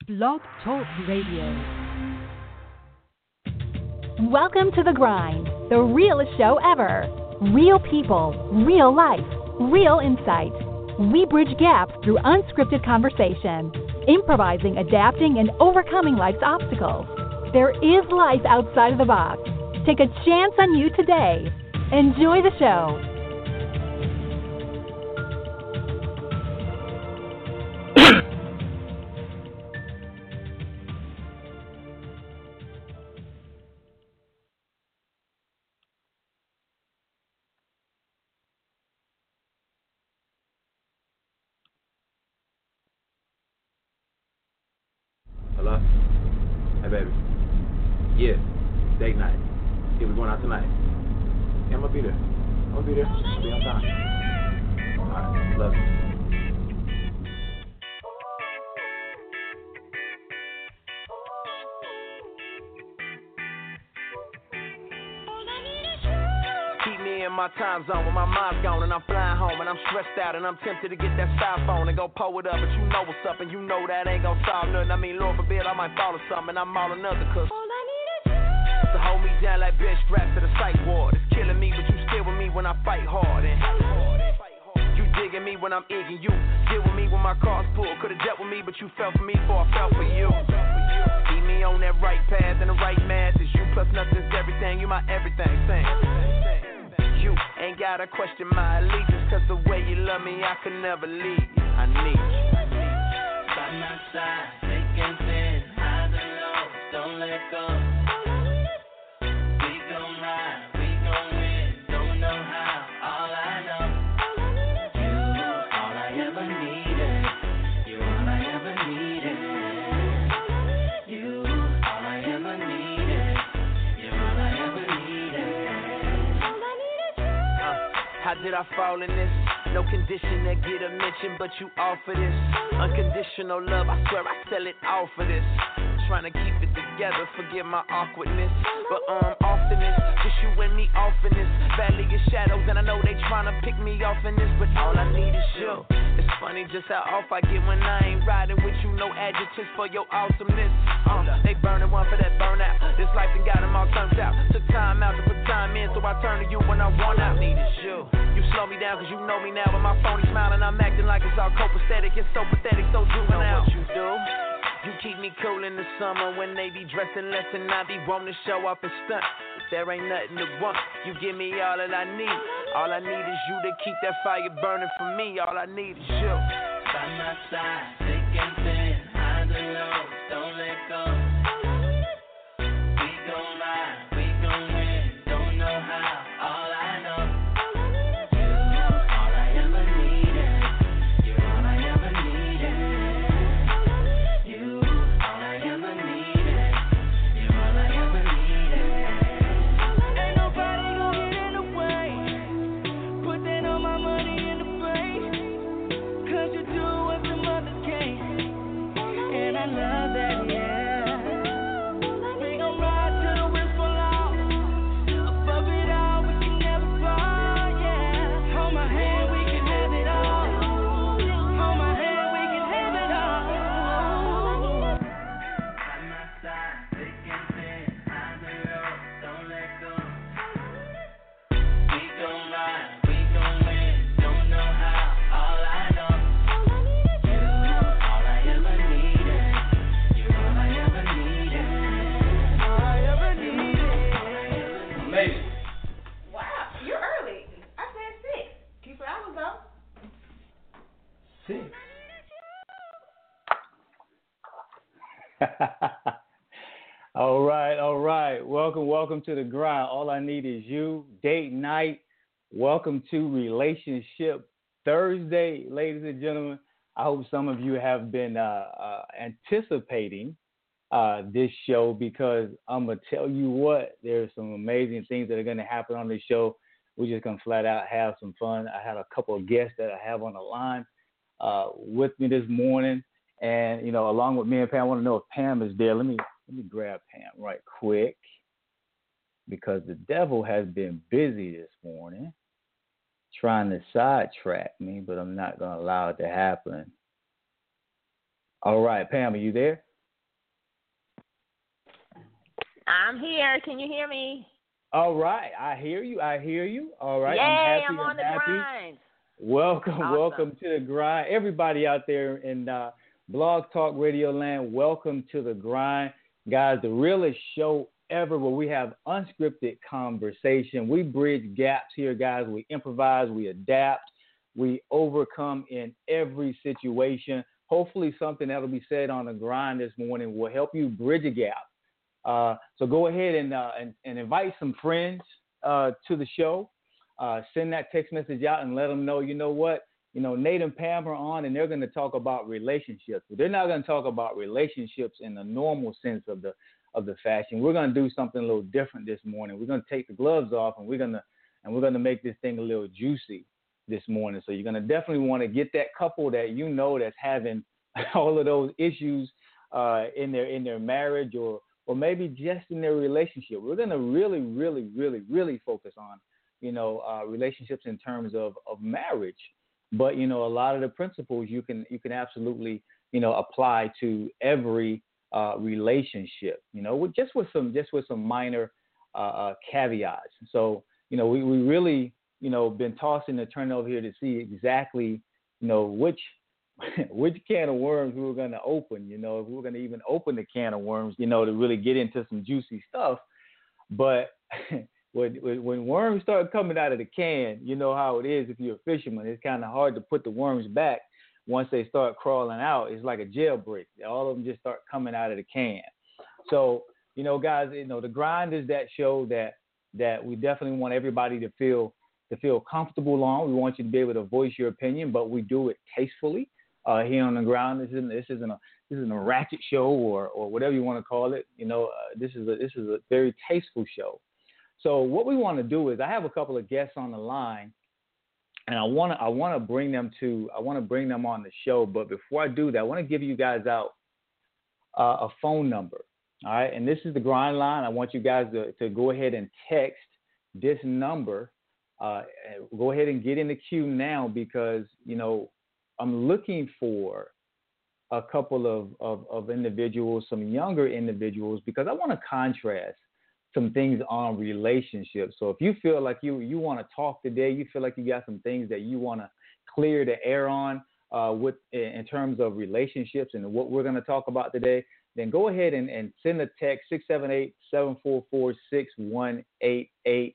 Blog Talk Radio. Welcome to The Grind, the realest show ever. Real people, real life, real insight. We bridge gaps through unscripted conversation, improvising, adapting, and overcoming life's obstacles. There is life outside of the box. Take a chance on you today. Enjoy the show. Hello? Hey, baby. Yeah, date night. Yeah, we're going out tonight. Yeah, I'm gonna be there. I'll be on time. Alright, love you. In my time zone when my mind's gone and I'm flying home and I'm stressed out and I'm tempted to get that cell phone and go pull it up, but you know what's up and you know that ain't gonna solve nothing. I mean, Lord forbid I might fall or something and I'm all another, cause all I need is you to hold me down like bitch strapped to the psych ward. It's killing me, but you still with me when I fight hard and you digging me when I'm egging you. Deal with me when my car's full. Could've dealt with me, but you fell for me before I fell for you. Keep me on that right path and the right math. It's you plus nothing's everything. You my everything. Same. You ain't gotta question my allegiance, cause the way you love me, I could never leave you. I need you. By my side, thick and thin, high and low, don't let go. We gon' ride, we gon' win, don't know how, all I know. You, all I ever needed. You, all I ever needed. You, all I ever needed. You, all I ever needed. How did I fall in this? No condition that get a mention, but you offer this unconditional love. I swear I sell it all for this. Trying to keep it together, forgive my awkwardness, but often it's just you and me off in this valley of shadows, and I know they trying to pick me off in this, but all I need is you. It's funny just how off I get when I ain't riding with you. No adjectives for your awesomeness. They burning one for that burnout. This life done got them all turned out. Took time out to put time in, so I turn to you when I want out. Need is you. You slow me down cause you know me now. With my phony smile and I'm acting like it's all copacetic. It's so pathetic, so juvenile. What you do? You keep me cool in the summer when they be dressing less and I be wanting to show off and stunt. If there ain't nothing to want, you give me all that I need. All I need is you to keep that fire burning for me. All I need is you. By my side, thick and thin, high and low, don't let go. We gon' ride, we gon' win, don't know how, all I know. You, all I ever needed. You, all I ever needed. You, all I ever needed. You, all I ever needed. Ain't nobody gon' get in the way. Put that on my money in the bank, cause you do what some others can't. And I love that, yeah. We gon' ride till the wheels fall off. Above it all, we can never fall, yeah. Hold my hand, we can have it all. Hold my hand, we can have it all. By my side, thick and thin, high and low, don't let go. We gon' ride, we gon' win, don't know how, all I know. You, all I ever needed. You, all I ever needed. All I ever needed. Amazing. Wow, you're early. I said 6. Keep it hours though. 6. All right. Welcome to The Grind. All I need is you. Date night. Welcome to Relationship Thursday, ladies and gentlemen. I hope some of you have been anticipating this show, because I'm going to tell you what, there's some amazing things that are going to happen on this show. We're just going to flat out have some fun. I had a couple of guests that I have on the line with me this morning. And, you know, along with me and Pam, I want to know if Pam is there. Let me grab Pam right quick, because the devil has been busy this morning trying to sidetrack me, but I'm not going to allow it to happen. All right, Pam, are you there? I'm here. Can you hear me? All right, I hear you. All right, Yay, I'm happy. I'm on the happy. grind. Welcome, Awesome. welcome to the grind. Everybody out there in Blog Talk Radio Land, welcome to the grind. Guys, the realest show ever where we have unscripted conversation. We bridge gaps here, guys. We improvise, we adapt, we overcome in every situation. Hopefully something that will be said on the grind this morning will help you bridge a gap. So go ahead and invite some friends to the show. Send that text message out and let them know, you know what, Nate and Pam are on and they're going to talk about relationships. But they're not going to talk about relationships in the normal sense of the fashion. We're going to do something a little different this morning. We're going to take the gloves off and we're going to make this thing a little juicy this morning. So you're going to definitely want to get that couple that that's having all of those issues in their marriage or maybe just in their relationship. We're going to really, really, really, really focus on, relationships in terms of marriage. But, a lot of the principles you can absolutely, apply to every relationship, with some minor caveats. So, we really, been tossing and turning over here to see exactly, which can of worms we were going to open, if we were going to even open the can of worms, to really get into some juicy stuff. But when worms start coming out of the can, you know how it is if you're a fisherman. It's kind of hard to put the worms back once they start crawling out. It's like a jailbreak. All of them just start coming out of the can. So, guys, the grind is that show that we definitely want everybody to feel comfortable on. We want you to be able to voice your opinion, but we do it tastefully. Here on the ground, this isn't a ratchet show or whatever you want to call it. This is a very tasteful show. So what we want to do is I have a couple of guests on the line, and I want to bring them on the show. But before I do that, I want to give you guys out a phone number. All right, and this is the grind line. I want you guys to go ahead and text this number. Go ahead and get in the queue now because I'm looking for a couple of individuals, some younger individuals, because I want to contrast some things on relationships. So if you feel like you want to talk today, you feel like you got some things that you want to clear the air on in terms of relationships and what we're going to talk about today, then go ahead and send a text 678-744-6188,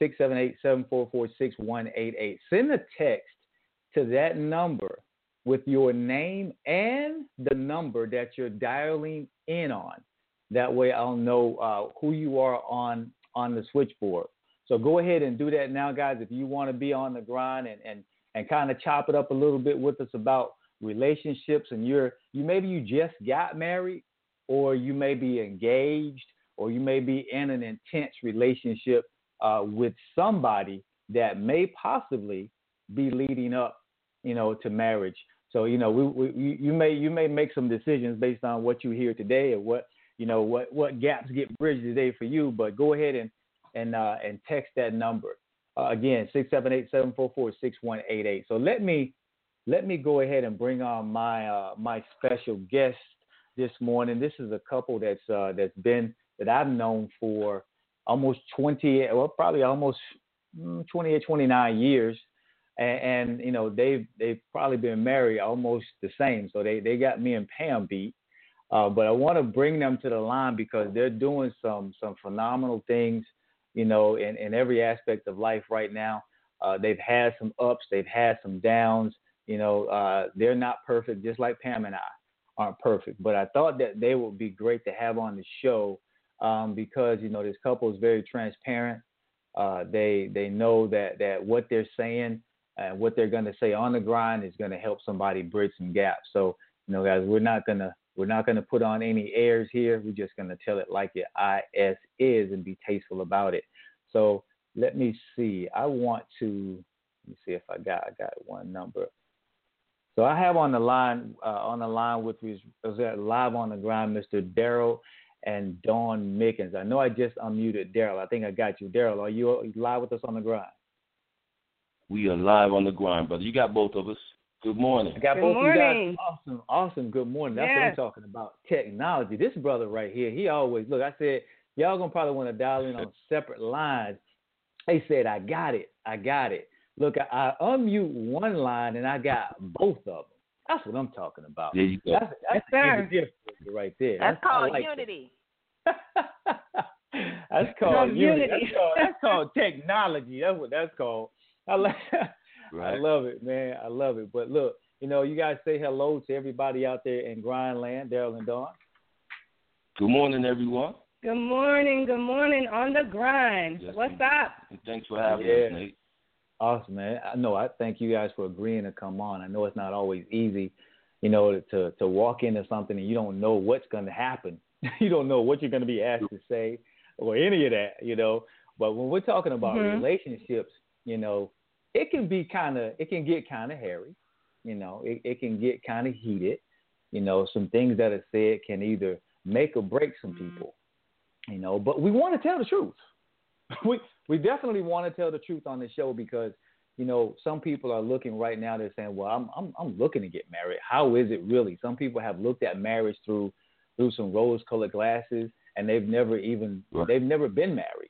678-744-6188. Send a text to that number with your name and the number that you're dialing in on. That way I'll know who you are on the switchboard. So go ahead and do that now, guys. If you want to be on the grind and kind of chop it up a little bit with us about relationships, and maybe you just got married, or you may be engaged, or you may be in an intense relationship with somebody that may possibly be leading up, to marriage. So, you may make some decisions based on what you hear today or what gaps get bridged today for you. But go ahead and text that number. Again, 678-744-6188. So let me go ahead and bring on my special guest this morning. This is a couple that I've known for almost 20 or 29 years. And they've probably been married almost the same. So they got me and Pam beat. But I want to bring them to the line because they're doing some phenomenal things, in every aspect of life right now. They've had some ups, they've had some downs. They're not perfect, just like Pam and I aren't perfect. But I thought that they would be great to have on the show because, this couple is very transparent. They know that what they're saying and what they're going to say on the grind is going to help somebody bridge some gaps. So, guys, we're not going to put on any airs here. We're just going to tell it like it is and be tasteful about it. So let me see. Let me see if I got one number. So I have on the line with me live on the grind, Mr. Daryl and Dawn Mickens. I know I just unmuted Daryl. I think I got you. Daryl, are you live with us on the grind? We are live on the grind, brother. You got both of us. Good morning. I got Good both morning. of you guys. Awesome. Good morning. That's what I'm talking about. Technology. This brother right here, he always, look, I said, y'all gonna probably want to dial in on separate lines. They said, I got it. Look, I unmute one line and I got both of them. That's what I'm talking about. There you go. That's the difference right there. That's called like unity. That's called unity. That's called technology. That's what that's called. Right. I love it, man. I love it. But look, you guys say hello to everybody out there in Grindland, Daryl and Dawn. Good morning, everyone. Good morning on the grind. Yes, What's up? And thanks for having us, Nate. Awesome, man. I thank you guys for agreeing to come on. I know it's not always easy, to walk into something and you don't know what's going to happen. You don't know what you're going to be asked to say or any of that, But when we're talking about relationships, it can get kind of hairy. It can get kind of heated. Some things that are said can either make or break some people, but we want to tell the truth. We definitely want to tell the truth on this show because, some people are looking right now. They're saying, well, I'm looking to get married. How is it really? Some people have looked at marriage through some rose-colored glasses, and they've never been married,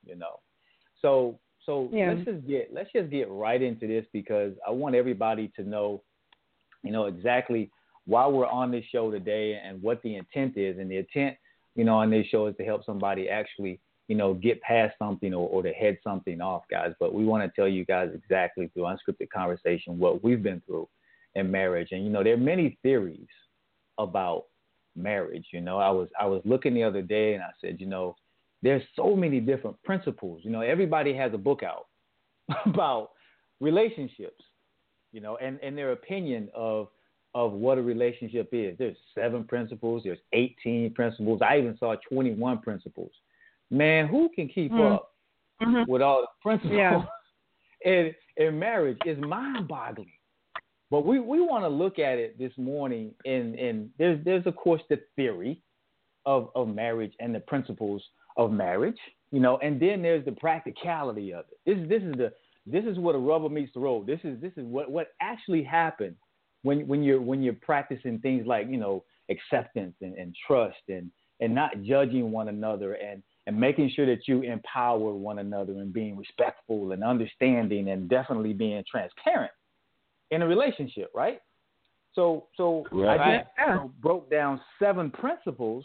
So let's just get right into this because I want everybody to know, exactly why we're on this show today and what the intent is. And the intent, on this show is to help somebody actually, get past something or to head something off, guys. But we want to tell you guys exactly through unscripted conversation what we've been through in marriage. And, there are many theories about marriage. I was looking the other day and I said, there's so many different principles. Everybody has a book out about relationships, and their opinion of what a relationship is. There's 7 principles. There's 18 principles. I even saw 21 principles. Man, who can keep up with all the principles? Yeah. in marriage is mind-boggling. But we want to look at it this morning, and there's of course the theory of marriage and the principles of marriage, and then there's the practicality of it. This is where the rubber meets the road. This is what actually happened when you're practicing things like acceptance and trust and not judging one another and making sure that you empower one another and being respectful and understanding and definitely being transparent in a relationship, right? So right. I just broke down 7 principles,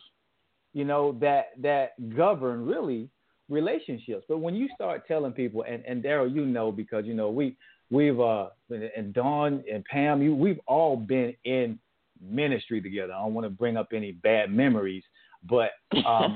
that govern really relationships. But when you start telling people, and Daryl, because we've and Dawn and Pam, we've all been in ministry together. I don't want to bring up any bad memories, but we've all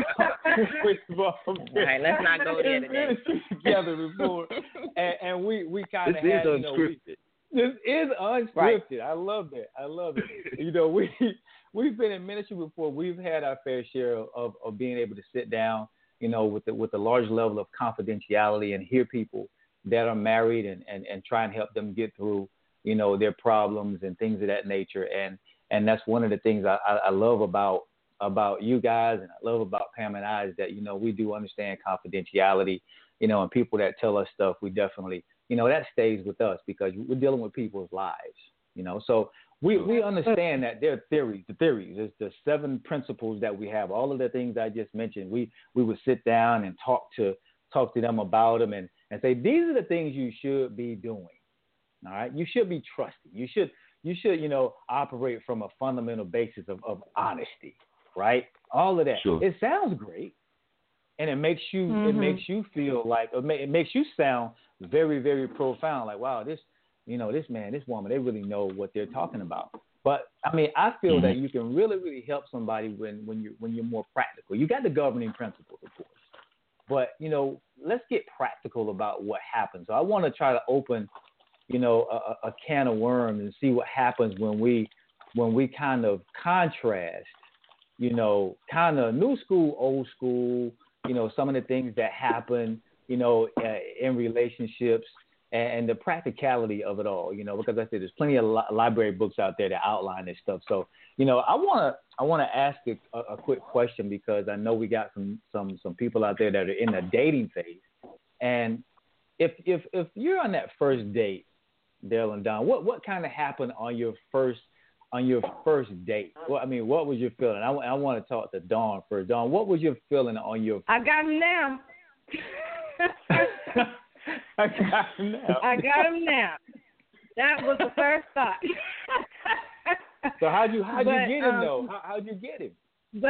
been right, let's not go there today. Ministry together before, and we kind of this is unscripted. This is unscripted. Right. I love it. We've been in ministry before. We've had our fair share of being able to sit down, with a large level of confidentiality and hear people that are married and try and help them get through, their problems and things of that nature. And that's one of the things I love about you guys, and I love about Pam and I, is that, we do understand confidentiality, and people that tell us stuff, we definitely, that stays with us because we're dealing with people's lives, So we understand that there are theories. The theories is the 7 principles that we have. All of the things I just mentioned, we would sit down and talk to them about them and say, these are the things you should be doing. All right. You should be trusting. You should, operate from a fundamental basis of honesty, right? All of that. Sure. It sounds great. And it makes you feel like, it makes you sound very, very profound. Like, wow, this man, this woman, they really know what they're talking about. But I mean, I feel that you can really, really help somebody when you're more practical. You got the governing principles, of course, but let's get practical about what happens. So I want to try to open, a can of worms and see what happens when we kind of contrast, kind of new school, old school, some of the things that happen, in relationships. And the practicality of it all, because I said there's plenty of library books out there that outline this stuff. So, I want to ask a quick question because I know we got some people out there that are in the dating phase. And if you're on that first date, Dale and Don, what kind of happened on your first on your first date? Well, I mean, what was your feeling? I want to talk to Dawn first. Dawn, what was your feeling on your? I got him now. I got him now. I got him now. That was the first thought. So how'd you get him though? How'd you get him?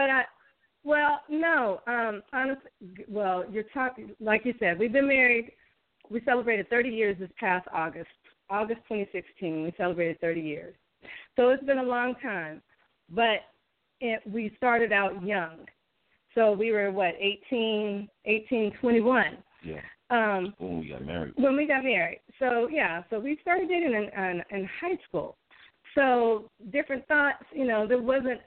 Honestly, you're talking like you said. We've been married. We celebrated 30 years this past August 2016. We celebrated 30 years. So it's been a long time, but we started out young. So we were 18, 21. Yeah. When we got married. When we got married. So we started dating in high school. So different thoughts, there wasn't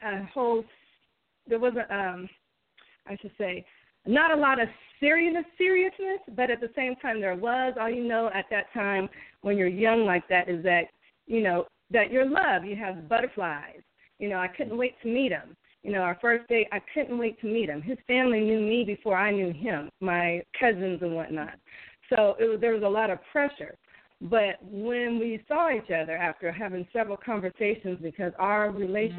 I should say, not a lot of seriousness, but at the same time there was. All you know at that time when you're young like that is that, that you're loved. You have butterflies. I couldn't wait to meet him. Our first date, I couldn't wait to meet him. His family knew me before I knew him, my cousins and whatnot. So there was a lot of pressure. But when we saw each other after having several conversations, because our relation,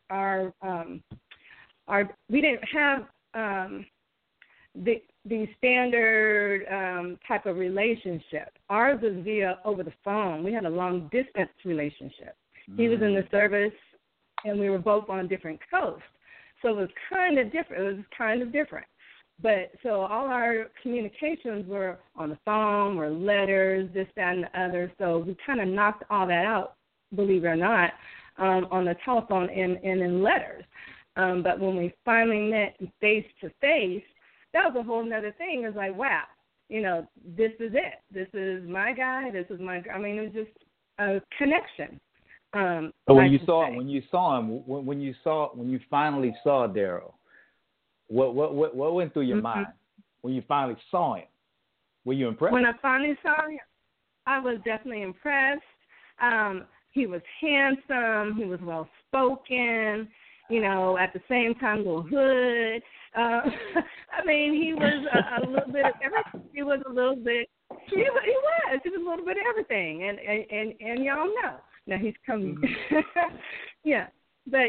we didn't have the standard type of relationship. Ours was over the phone. We had a long distance relationship. He was in the service, and we were both on different coasts. So it was kind of different. But so all our communications were on the phone, or letters, this, that, and the other. So we kind of knocked all that out, believe it or not, on the telephone and in letters. But when we finally met face to face, that was a whole other thing. It was like, wow, this is it. This is my guy. It was just a connection. So when you finally saw Daryl, what went through your mind when you finally saw him? Were you impressed? When I finally saw him, I was definitely impressed. He was handsome. He was well spoken. At the same time, a little hood. He was a little bit of everything. He was a little bit of everything, and y'all know. Now he's coming. Yeah, but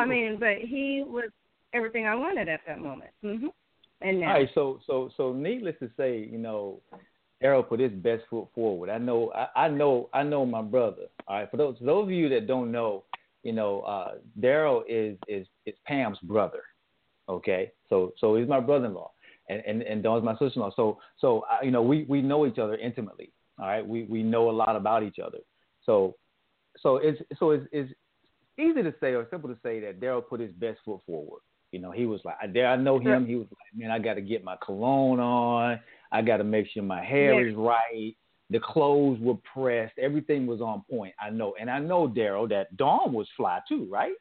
he was everything I wanted at that moment. Mm-hmm. And now. All right, so needless to say, Daryl put his best foot forward. I know my brother. All right, for those of you that don't know, Daryl is Pam's brother. Okay, so he's my brother-in-law, and Dawn's my sister-in-law. So we know each other intimately. All right, we know a lot about each other. So it's easy to say or simple to say that Daryl put his best foot forward. He was like, I know him. He was like, man, I got to get my cologne on. I got to make sure my hair is right. The clothes were pressed. Everything was on point. I know. And I know, Daryl, that Dawn was fly too, right?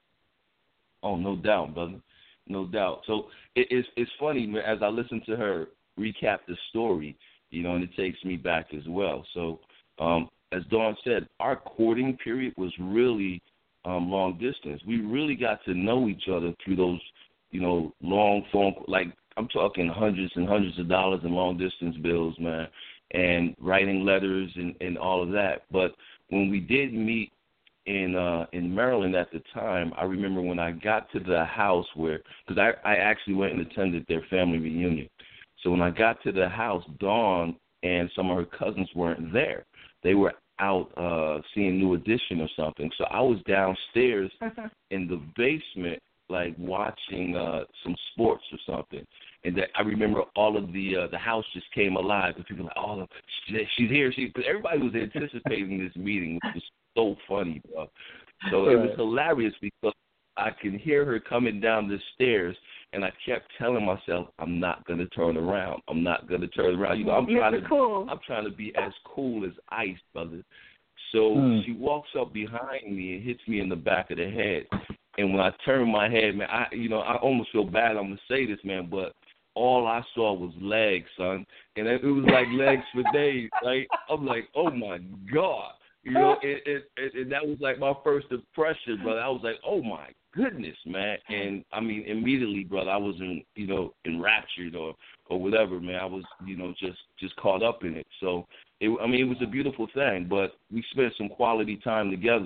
Oh, no doubt, brother. No doubt. So it's funny, man, as I listen to her recap the story, and it takes me back as well. So as Dawn said, our courting period was really long distance. We really got to know each other through those, long phone, like I'm talking hundreds and hundreds of dollars in long distance bills, man, and writing letters and all of that. But when we did meet in Maryland at the time, I remember when I got to the house because I actually went and attended their family reunion. So when I got to the house, Dawn and some of her cousins weren't there. They were out seeing New Edition or something. So I was downstairs in the basement, like watching some sports or something. And that I remember all of the house just came alive. And people were like, oh, she's here. But everybody was anticipating this meeting, which was so funny, bro. So it was hilarious because I could hear her coming down the stairs, and I kept telling myself, I'm not going to turn around. I'm not going to turn around. I'm trying to be as cool as ice, brother. So she walks up behind me and hits me in the back of the head. And when I turn my head, man, I almost feel bad. I'm going to say this, man, but all I saw was legs, son. And it was like legs for days. Like, I'm like, oh, my God. And that was like my first impression, brother. I was like, oh, my goodness, man. And, immediately, brother, I was enraptured or whatever, man. I was, just caught up in it. So, it was a beautiful thing. But we spent some quality time together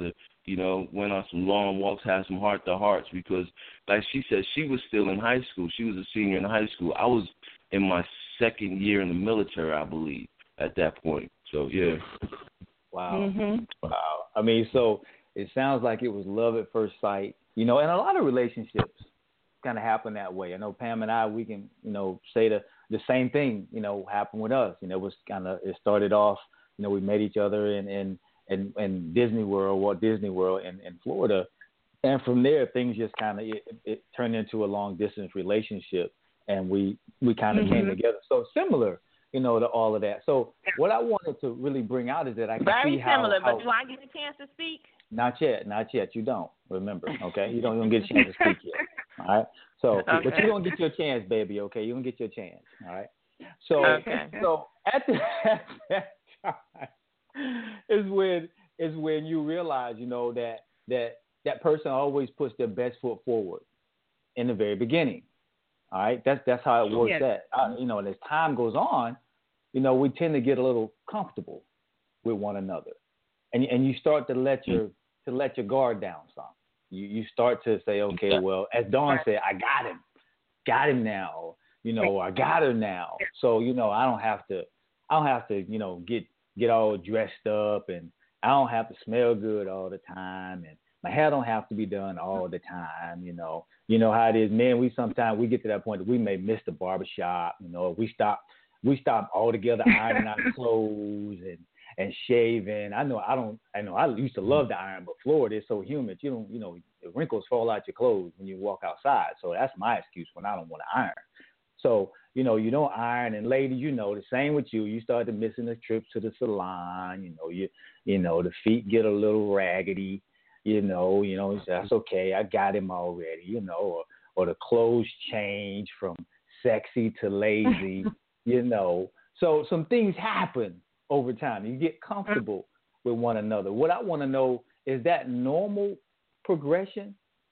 went on some long walks, had some heart-to-hearts because, like she said, she was still in high school. She was a senior in high school. I was in my second year in the military, I believe, at that point. So, yeah. Wow. Wow. I mean, so it sounds like it was love at first sight, and a lot of relationships kind of happen that way. I know Pam and I, we can, say the same thing, happened with us. It started off, we met each other in Disney World, Walt Disney World in Florida. And from there, things just kind of, it turned into a long distance relationship, and we kind of came together. So similar, to all of that. So what I wanted to really bring out is that I can see how. Very similar, but do I get a chance to speak? Not yet. You don't, remember, okay? You don't get a chance to speak yet, all right? So, but you're going to get your chance, baby, okay? You're going to get your chance, all right? So, so at that time is when you realize, that person always puts their best foot forward in the very beginning, all right? That's how it works. Yes. And as time goes on, we tend to get a little comfortable with one another. And you start to let your guard down some. You start to say, okay, well, as Dawn said, I got him now. I got her now. So I don't have to get all dressed up, and I don't have to smell good all the time, and my hair don't have to be done all the time. You know how it is, man. We get to that point that we may miss the barbershop. We stop altogether ironing our clothes and shaving. I used to love the iron, but Florida is so humid. The wrinkles fall out your clothes when you walk outside. So that's my excuse when I don't want to iron. So, you don't iron, and ladies, the same with you. You started missing the trips to the salon. The feet get a little raggedy. That's okay. I got him already. Or the clothes change from sexy to lazy. So some things happen over time. You get comfortable with one another. What I want to know is that normal progression,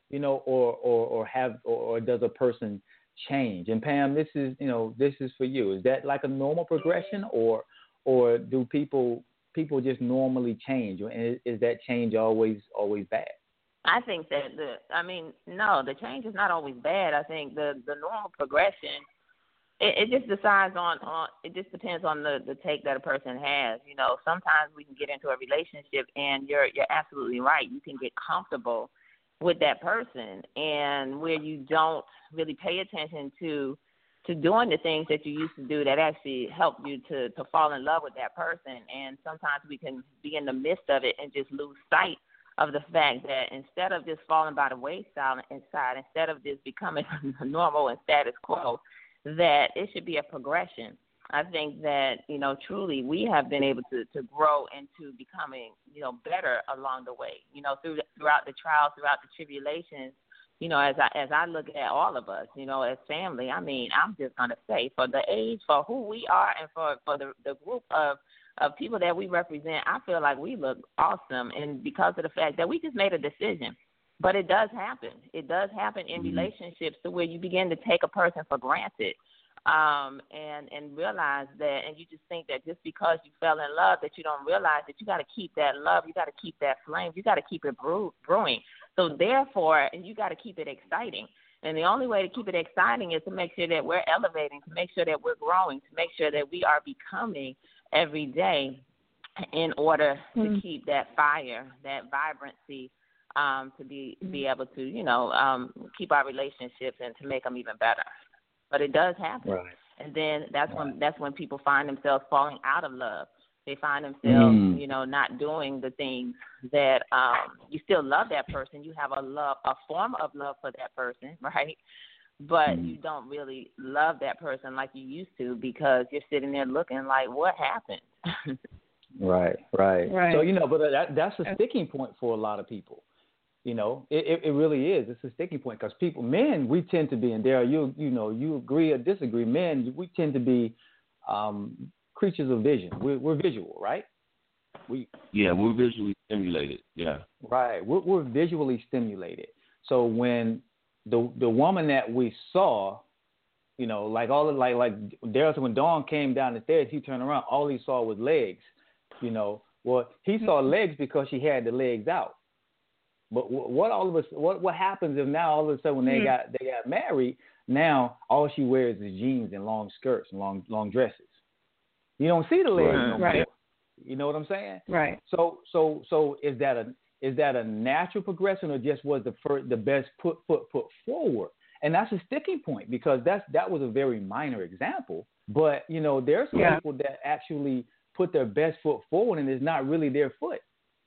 or does a person change? And Pam, this is for you. Is that like a normal progression, or do people just normally change? And is that change always bad? I think that no, the change is not always bad. I think the normal progression, it just decides on it just depends on the take that a person has. Sometimes we can get into a relationship, and you're absolutely right. You can get comfortable with that person, and where you don't really pay attention to doing the things that you used to do that actually help you to fall in love with that person. And sometimes we can be in the midst of it and just lose sight of the fact that instead of just falling by the wayside inside, instead of just becoming normal and status quo, that it should be a progression. I think that, truly we have been able to grow into becoming, better along the way, throughout the trials, throughout the tribulations. As I look at all of us, as family, I'm just going to say, for the age, for who we are, and for the group of people that we represent, I feel like we look awesome. And because of the fact that we just made a decision. But it does happen. It does happen in relationships to where you begin to take a person for granted, and realize that, and you just think that just because you fell in love, that you don't realize that you got to keep that love, you got to keep that flame, you got to keep it brewing. So therefore, and you got to keep it exciting. And the only way to keep it exciting is to make sure that we're elevating, to make sure that we're growing, to make sure that we are becoming every day in order to keep that fire, that vibrancy, to be able to, keep our relationships and to make them even better. But it does happen. Right. And then that's when people find themselves falling out of love. They find themselves, not doing the things that you still love that person. You have a form of love for that person, right? But you don't really love that person like you used to, because you're sitting there looking like, what happened? Right. So, but that's a sticking point for a lot of people. It really is. It's a sticking point because men, we tend to be, and Darryl, you agree or disagree, men, we tend to be creatures of vision. We're visual, right? We're visually stimulated. Yeah. Right. We're visually stimulated. So when the woman that we saw, like Darryl said, when Dawn came down the stairs, he turned around, all he saw was legs. Well, he saw legs because she had the legs out. But what happens if now all of a sudden when they got married, now all she wears is jeans and long skirts and long dresses. You don't see the legs no more. You know what I'm saying? Right. So is that a natural progression, or just was the best put forward? And that's a sticking point, because that was a very minor example. But there's some people that actually put their best foot forward, and it's not really their foot.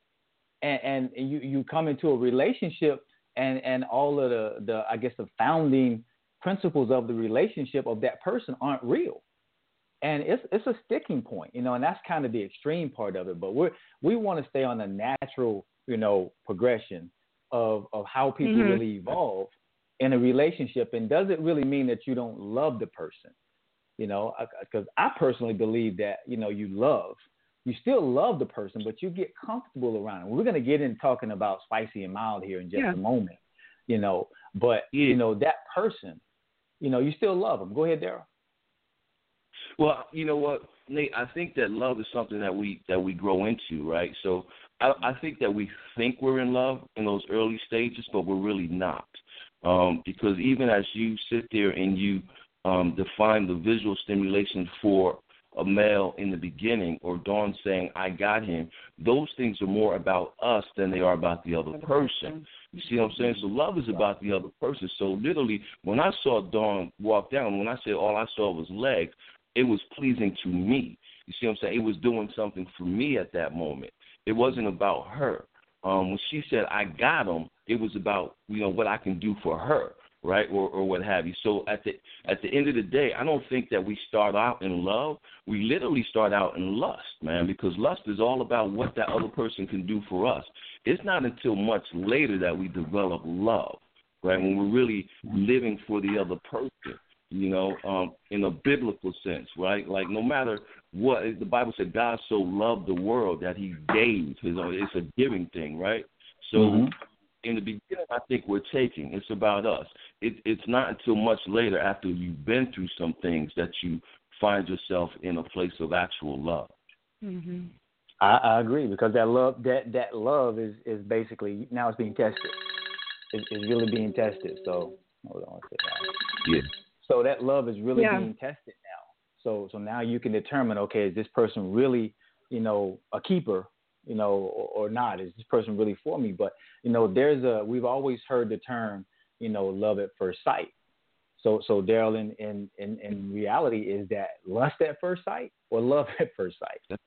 And you come into a relationship, and all of the I guess the founding principles of the relationship of that person aren't real. And it's a sticking point, and that's kind of the extreme part of it. But we want to stay on the natural, progression of how people really evolve in a relationship. And does it really mean that you don't love the person? Because I personally believe that, you still love the person, but you get comfortable around them. We're going to get in talking about spicy and mild here in just a moment, but that person, you still love them. Go ahead, Daryl. Well, you know what, Nate, I think that love is something that we grow into, right? So I think that we think we're in love in those early stages, but we're really not. Because even as you sit there and you define the visual stimulation for a male in the beginning, or Dawn saying, I got him, those things are more about us than they are about the other person. You see what I'm saying? So love is about the other person. So literally, when I saw Dawn walk down, when I said all I saw was legs, it was pleasing to me. You see what I'm saying? It was doing something for me at that moment. It wasn't about her. When she said, I got him, it was about, what I can do for her, right, or what have you. So at the end of the day, I don't think that we start out in love. We literally start out in lust, man, because lust is all about what that other person can do for us. It's not until much later that we develop love, right, when we're really living for the other person. In a biblical sense, right? Like no matter what, the Bible said God so loved the world that he gave his own. It's a giving thing, right? So in the beginning, I think we're taking. It's about us. It's not until much later, after you've been through some things, that you find yourself in a place of actual love. Mm-hmm. I agree, because that love is basically, now it's being tested. It's really being tested. So hold on a second. Yeah. So that love is really being tested now. So now you can determine, okay, is this person really, a keeper, or not? Is this person really for me? But, we've always heard the term, love at first sight. So Daryl, in reality, is that lust at first sight or love at first sight?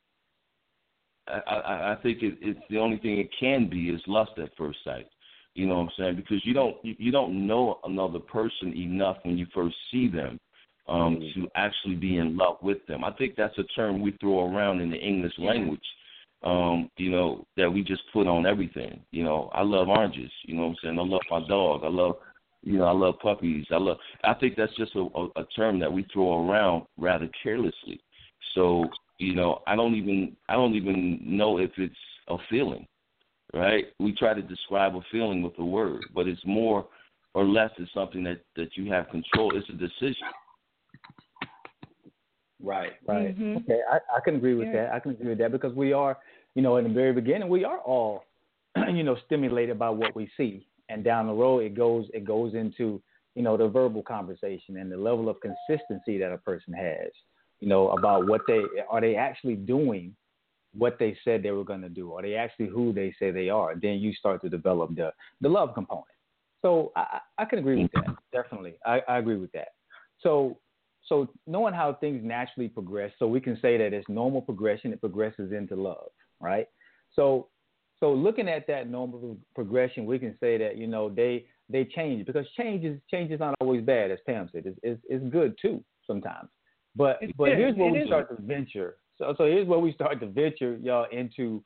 I think it's the only thing it can be is lust at first sight. You know what I'm saying? Because you don't know another person enough when you first see them to actually be in love with them. I think that's a term we throw around in the English language, that we just put on everything. I love oranges. You know what I'm saying? I love my dog. I love puppies. I think that's just a term that we throw around rather carelessly. So, I don't even know if it's a feeling. Right? We try to describe a feeling with a word, but it's more or less it's something that you have control. It's a decision. Right. Mm-hmm. Okay, I can agree with that. I can agree with that, because we are, in the very beginning, we are all, stimulated by what we see, and down the road it goes into, the verbal conversation and the level of consistency that a person has, about what are they actually doing what they said they were going to do? Are they actually who they say they are? Then you start to develop the love component. So I can agree with that. Definitely. I agree with that. So knowing how things naturally progress, so we can say that it's normal progression, it progresses into love, right? So looking at that normal progression, we can say that, they change, because change is not always bad, as Pam said. It's good too sometimes. But here's where we start to venture. So here's where we start to venture, y'all, into,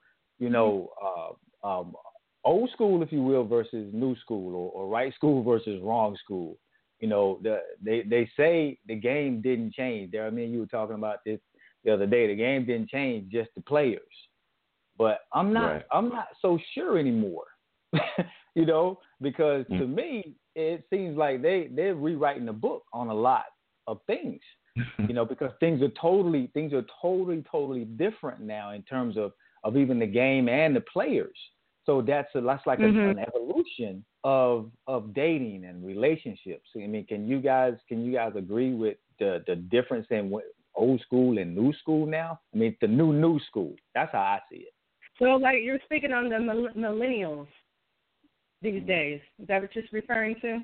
old school, if you will, versus new school, or right school versus wrong school. They say the game didn't change. There, you were talking about this the other day. The game didn't change, just the players. But I'm not so sure anymore, because to me it seems like they're rewriting the book on a lot of things. Because things are totally different now in terms of even the game and the players. So that's like an evolution of dating and relationships. I mean, can you guys agree with the difference in old school and new school now? I mean, the new school. That's how I see it. So, like, you're speaking on the millennials these days. Is that what you're referring to?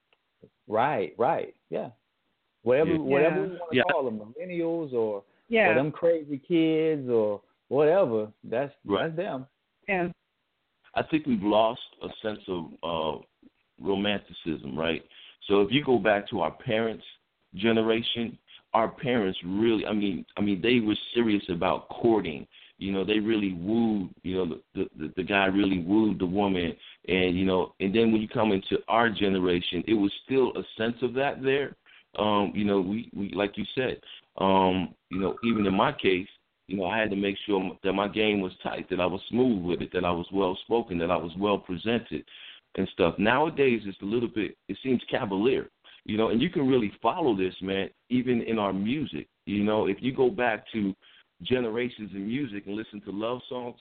Right. Yeah. Whatever we want to call them, millennials or them crazy kids or whatever, that's them. Yeah. I think we've lost a sense of romanticism, right? So if you go back to our parents' generation, our parents really, I mean, they were serious about courting. You know, they really wooed, you know, the guy really wooed the woman. And, you know, and then when you come into our generation, it was still a sense of that there. You know, we like you said, you know, even in my case, you know, I had to make sure that my game was tight, that I was smooth with it, that I was well-spoken, that I was well-presented and stuff. Nowadays, it's a little bit, it seems cavalier, you know, and you can really follow this, man, even in our music. You know, if you go back to generations in music and listen to love songs,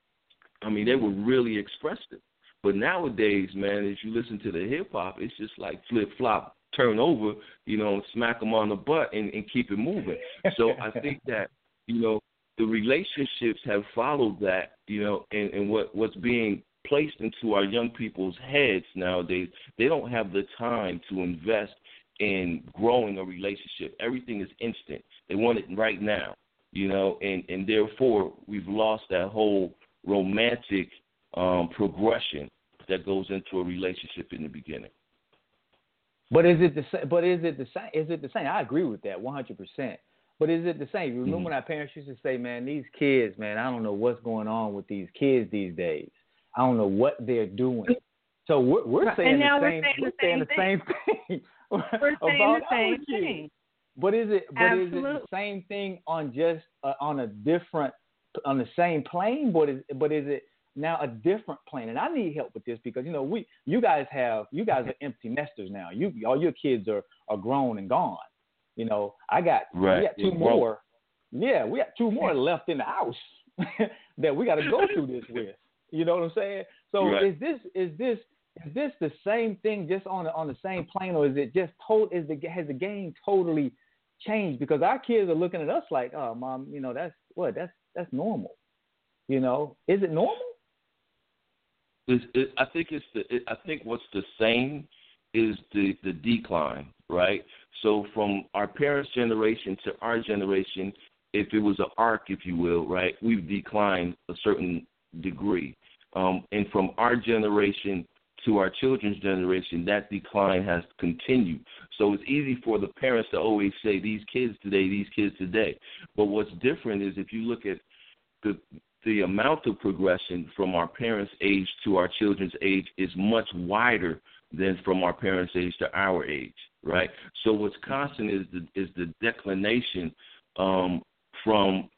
I mean, they were really expressive. But nowadays, man, as you listen to the hip-hop, it's just like flip-flop, turn over, you know, smack them on the butt and keep it moving. So I think that, you know, the relationships have followed that, you know, and what's being placed into our young people's heads nowadays, they don't have the time to invest in growing a relationship. Everything is instant. They want it right now, you know, and therefore we've lost that whole romantic progression that goes into a relationship in the beginning. But is it the same? Is it the same? I agree with that 100%. But is it the same? You remember when our parents used to say, man, these kids, man, I don't know what's going on with these kids these days. I don't know what they're doing. So we're saying the same thing. We're saying the same thing. But is it the same thing on just on the same plane? But is it now a different plane? And I need help with this because, you know, you guys are empty nesters now. All your kids are grown and gone. You know, we got two more. Yeah, we got two more left in the house that we got to go through this with. You know what I'm saying? So is this the same thing just on the same plane, or is it just has the game totally changed? Because our kids are looking at us like, oh, mom, you know, that's normal. You know, is it normal? I think what's the same is the decline, right? So from our parents' generation to our generation, if it was an arc, if you will, right, we've declined a certain degree. And from our generation to our children's generation, that decline has continued. So it's easy for the parents to always say, these kids today. But what's different is if you look at the amount of progression from our parents' age to our children's age is much wider than from our parents' age to our age, right? So what's constant is the declination from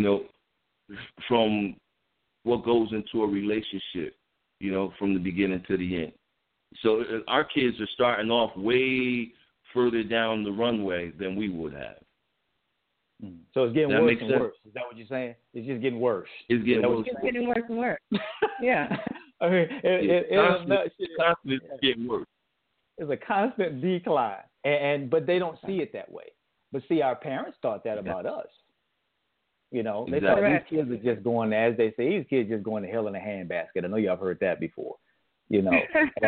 what goes into a relationship, you know, from the beginning to the end. So our kids are starting off way further down the runway than we would have. So it's getting worse and worse. Is that what you're saying? It's just getting worse. It's getting worse and worse. Yeah. I mean, it's constantly getting worse. It's a constant decline, but they don't see it that way. But see, our parents thought that about us. You know, they thought these kids are just going, as they say, these kids just going to hell in a handbasket. I know y'all have heard that before. You know,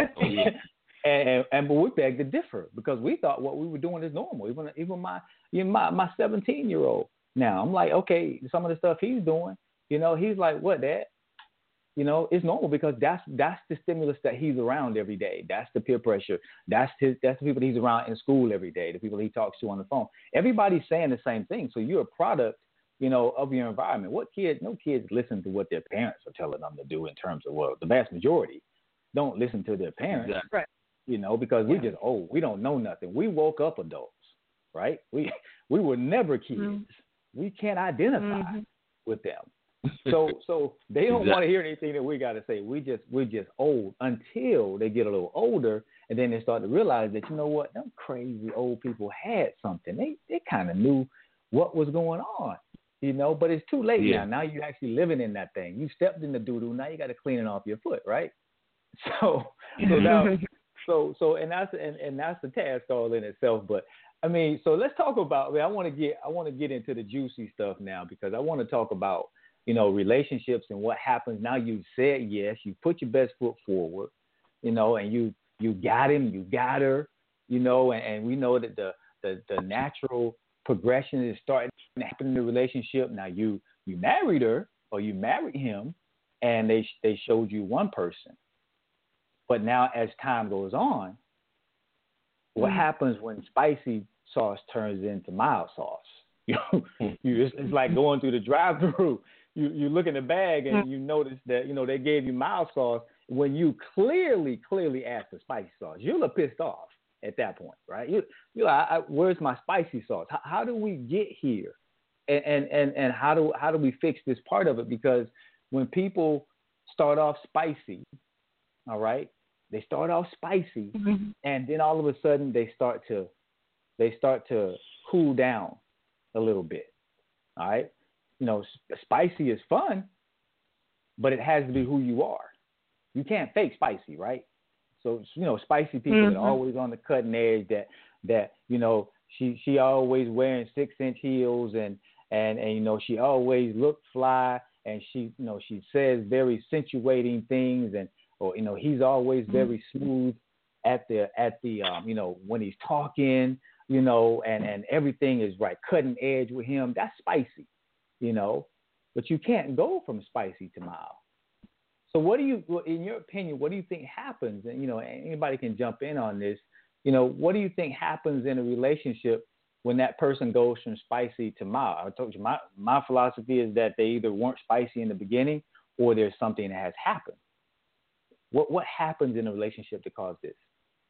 but we beg to differ because we thought what we were doing is normal. Even my 17-year-old now, I'm like, okay, some of the stuff he's doing, you know, he's like, what, Dad? You know, it's normal because that's the stimulus that he's around every day. That's the peer pressure. That's the people he's around in school every day. The people he talks to on the phone. Everybody's saying the same thing. So you're a product, you know, of your environment. No kids listen to what their parents are telling them to do in terms of, well, the vast majority don't listen to their parents. Exactly. Right. You know, because we're just old. We don't know nothing. We woke up adults, right? We were never kids. Mm-hmm. We can't identify with them. So they don't want to hear anything that we got to say. We're just old until they get a little older, and then they start to realize that, you know what, them crazy old people had something. They kind of knew what was going on. you know. But it's too late Yeah. now. Now you're actually living in that thing. You stepped in the doo-doo. Now you got to clean it off your foot, right? So now, and that's the task all in itself. But I mean, so let's talk about. I want to get into the juicy stuff now, because I want to talk about, you know, relationships and what happens. Now you said yes, you put your best foot forward, you know, and you got him, you got her, you know, and we know that the natural progression is starting to happen in the relationship. Now you married her or you married him, and they showed you one person. But now as time goes on, what happens when spicy sauce turns into mild sauce? You know, it's like going through the drive-through. You look in the bag and you notice that, you know, they gave you mild sauce when you clearly asked for spicy sauce. You're a little pissed off at that point, right? You're like, where's my spicy sauce? How do we get here? And how do we fix this part of it? Because when people start off spicy, all right, they start off spicy, and then all of a sudden they start to cool down a little bit. All right, you know, spicy is fun, but it has to be who you are. You can't fake spicy, right? So, you know, spicy people that are always on the cutting edge, that you know, she always wearing 6-inch heels, and you know, she always looked fly, and she, you know, she says very accentuating things, or you know, he's always very smooth at the you know, when he's talking, you know, and everything is right, cutting edge with him. That's spicy, you know, but you can't go from spicy to mild. So what do you, in your opinion, what do you think happens? And, you know, anybody can jump in on this. You know, what do you think happens in a relationship when that person goes from spicy to mild? I told you my philosophy is that they either weren't spicy in the beginning, or there's something that has happened. What happens in a relationship to cause this?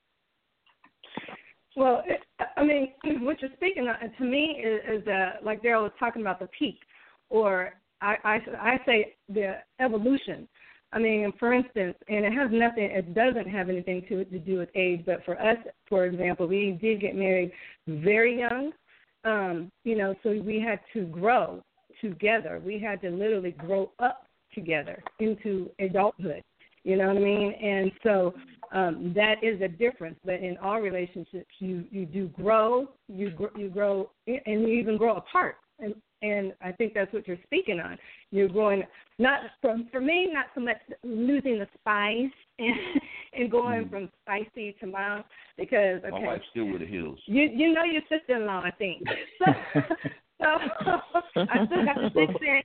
Well, I mean, what you're speaking of, to me is like Daryl was talking about the peak, or I say the evolution. I mean, for instance, and it doesn't have anything to do with age, but for us, for example, we did get married very young, you know, so we had to grow together. We had to literally grow up together into adulthood. You know what I mean? And so that is a difference. But in all relationships, you do grow, you grow, and you even grow apart. And I think that's what you're speaking on. You're growing, not for me, not so much losing the spice and going from spicy to mild, because my wife's still with the heels. You know your sister-in-law, I think. So I still got the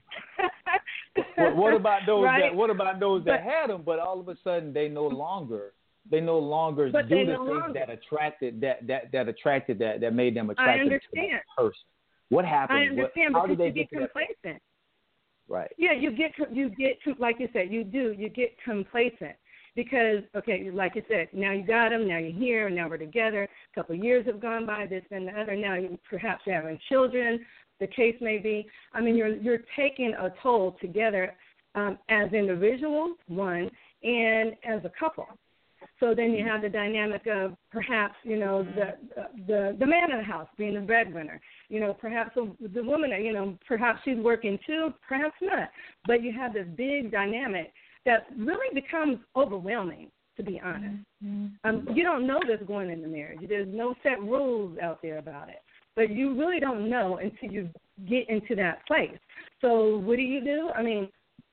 6-inch. What about those right? that had them, but all of a sudden they no longer do the things that attracted that made them attracted to that person? What happened? I understand, how because did they you get complacent. That? Right. Yeah, you get like you said, you get complacent. Because, okay, like you said, now you got them, now you're here, now we're together. A couple of years have gone by, this and the other. Now you perhaps having children, the case may be. I mean, you're taking a toll together as individuals, one, and as a couple. So then you have the dynamic of perhaps, you know, the man in the house being the breadwinner. You know, perhaps the woman, you know, perhaps she's working too, perhaps not. But you have this big dynamic that really becomes overwhelming, to be honest. You don't know this going into marriage. There's no set rules out there about it. But you really don't know until you get into that place. So what do? I mean,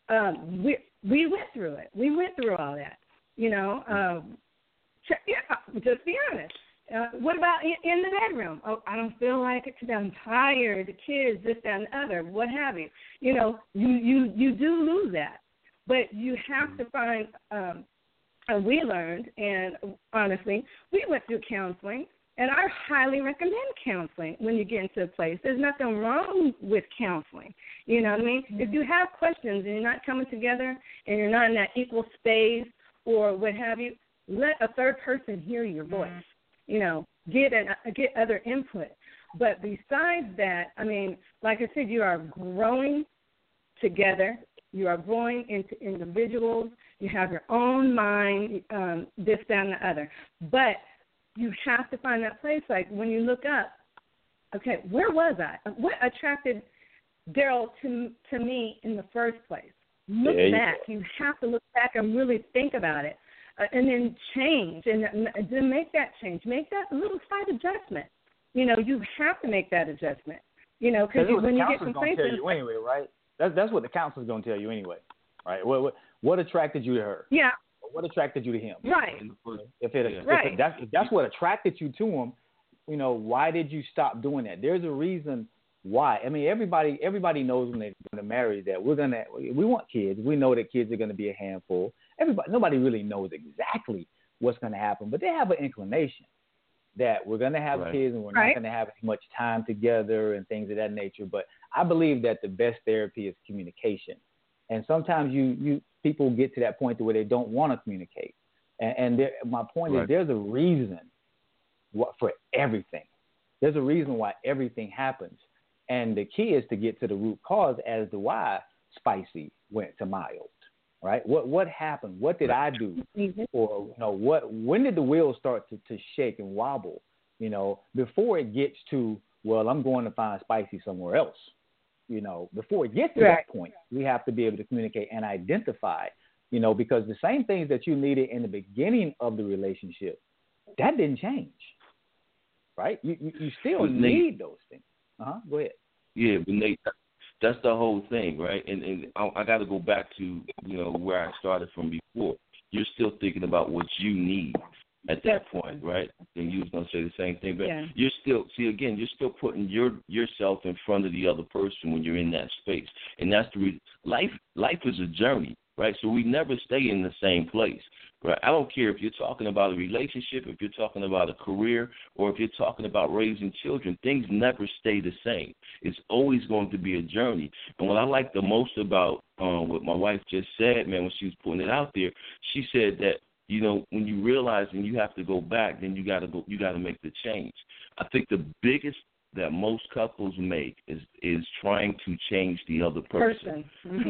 we went through it. We went through all that, you know. Just be honest. What about in the bedroom? Oh, I don't feel like it today. I'm tired. The kids, this, that, and the other, what have you. You know, you do lose that. But you have to find, and we learned, and honestly, we went through counseling, and I highly recommend counseling when you get into a place. There's nothing wrong with counseling. You know what I mean? If you have questions and you're not coming together and you're not in that equal space or what have you, let a third person hear your voice. You know, get other input. But besides that, I mean, like I said, you are growing together. You are growing into individuals. You have your own mind, this, that, and the other. But you have to find that place. Like when you look up, okay, where was I? What attracted Daryl to me in the first place. Look There you back. You have to look back and really think about it, and then change, and then make that change. Make that little slight adjustment. You know, you have to make that adjustment. You know, because when you get complaints, tell you anyway, right? That's what the counselor's going to tell you anyway, right? What attracted you to her? Yeah. What attracted you to him? Right. If that's what attracted you to him, you know, why did you stop doing that? There's a reason why. I mean, everybody knows when they're going to marry that we want kids. We know that kids are going to be a handful. Nobody really knows exactly what's going to happen, but they have an inclination that we're going to have kids and we're not going to have as much time together and things of that nature. But I believe that the best therapy is communication. And sometimes people get to that point where they don't want to communicate. And my point is there's a reason for everything. There's a reason why everything happens. And the key is to get to the root cause as to why spicy went to mild, right? What happened? What did I do? Or, you know, when did the wheels start to shake and wobble, you know, before it gets to, well, I'm going to find spicy somewhere else. You know, before it gets to that point, we have to be able to communicate and identify, you know, because the same things that you needed in the beginning of the relationship, that didn't change, right? You still need those things. Go ahead. Yeah, but Nate, that's the whole thing, right? And I got to go back to, you know, where I started from before. You're still thinking about what you need at that point, right? And you was going to say the same thing, but you're still, you're still putting yourself in front of the other person when you're in that space. And that's life is a journey, right? So we never stay in the same place, right? I don't care if you're talking about a relationship, if you're talking about a career, or if you're talking about raising children, things never stay the same. It's always going to be a journey. And what I like the most about what my wife just said, man, when she was putting it out there, she said that, you know, when you realize and you have to go back, then you got to make the change. I think the biggest that most couples make is trying to change the other person.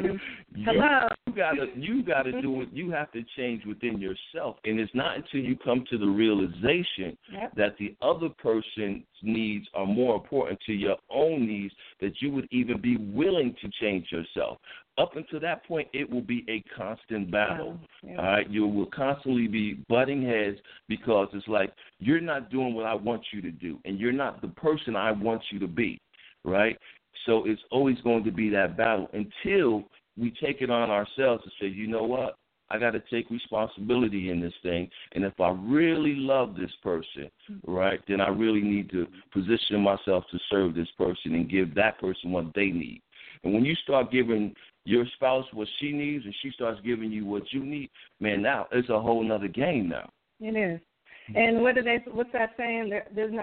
Hello. You gotta do it. You have to change within yourself, and it's not until you come to the realization that the other person's needs are more important to your own needs that you would even be willing to change yourself. Up until that point, it will be a constant battle. All right, you will constantly be butting heads because it's like you're not doing what I want you to do, and you're not the person I want you to be, right? So it's always going to be that battle until we take it on ourselves and say, you know what? I got to take responsibility in this thing, and if I really love this person, right, then I really need to position myself to serve this person and give that person what they need. And when you start giving your spouse what she needs and she starts giving you what you need, man, now it's a whole nother game now. It is. And what's that saying? There's